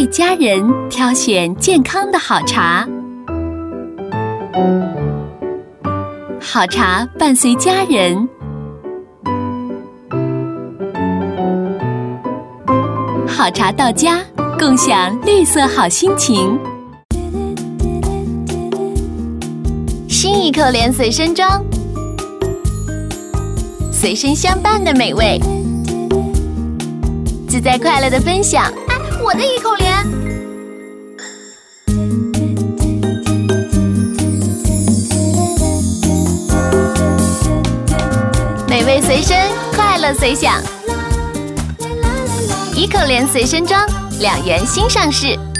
为家人挑选健康的好茶。好茶伴随家人，好茶到家，共享绿色好心情。新一口莲随身装，随身相伴的美味，自在快乐的分享。 哎，我的一口莲。 美味随身，快乐随享。一口莲随身装，2元新上市。